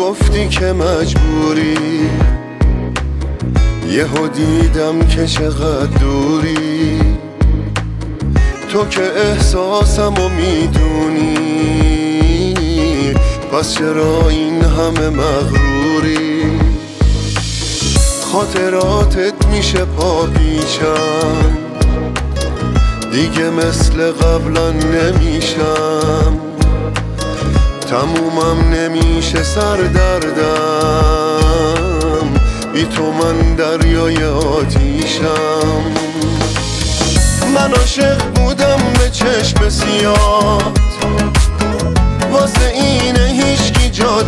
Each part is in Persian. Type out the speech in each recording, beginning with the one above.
گفتی که مجبوری، یهو دیدم که چقدر دوری. تو که احساسمو میدونی، پس چرا این همه مغروری؟ خاطراتت میشه پاپیچم، دیگه مثل قبلا نمیشم. تمومم نمیشه سردردم، بی تو من دریای آتیشم. من عاشق بودم به چشم سیاد، واسه اینه هیچکی جاد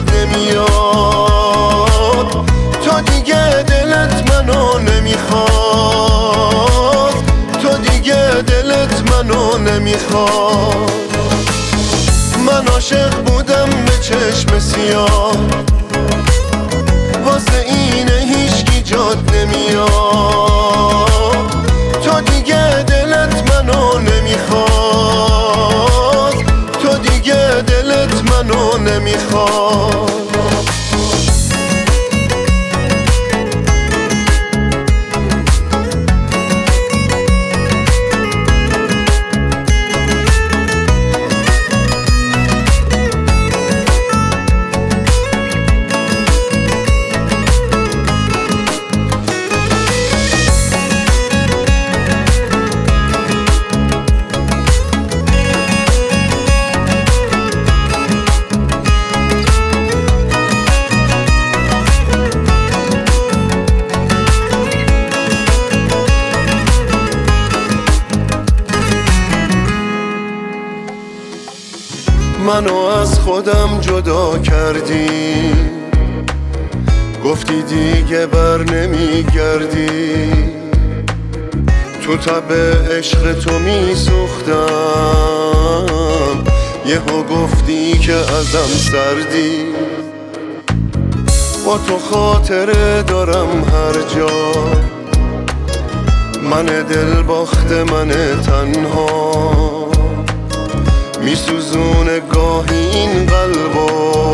نمیاد. تو دیگه دلت منو نمیخواد، تو دیگه دلت منو نمیخواد. من عاشق بودم به چشم سیاد، واسه اینه هیچکی جاد نمیاد. تو دیگه دلت منو نمیخواد، تو دیگه دلت منو نمیخواد. منو از خودم جدا کردی، گفتی دیگه بر نمیگردی. تو تب عشق تو میسوختم، یهو گفتی که ازم سردی. با تو خاطره دارم هر جا، من دل باخته من تنها. میسوزونه گاهی این قلبو،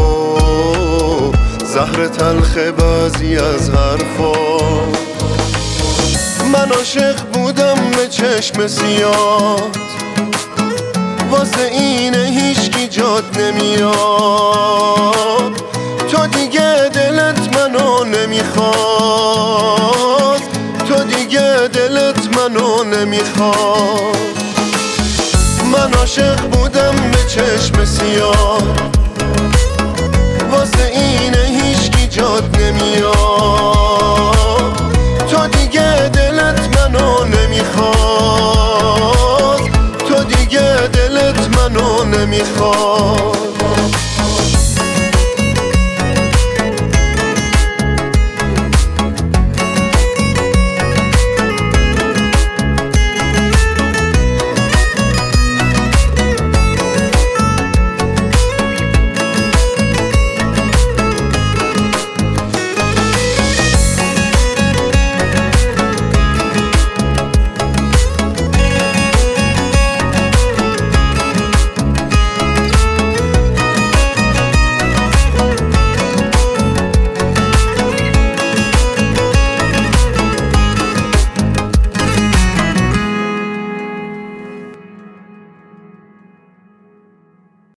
زهر تلخ بعضی از حرفا. من عاشق بودم به چشم سیاد، واسه اینه هیچکی جاد نمیاد. تو دیگه دلت منو نمیخواد، تو دیگه دلت منو نمیخواد. من عاشق بودم به چشم سیاد، واسه اینه هیچکی جاد نمیاد. تو دیگه دلت منو نمیخواد، تو دیگه دلت منو نمیخواد.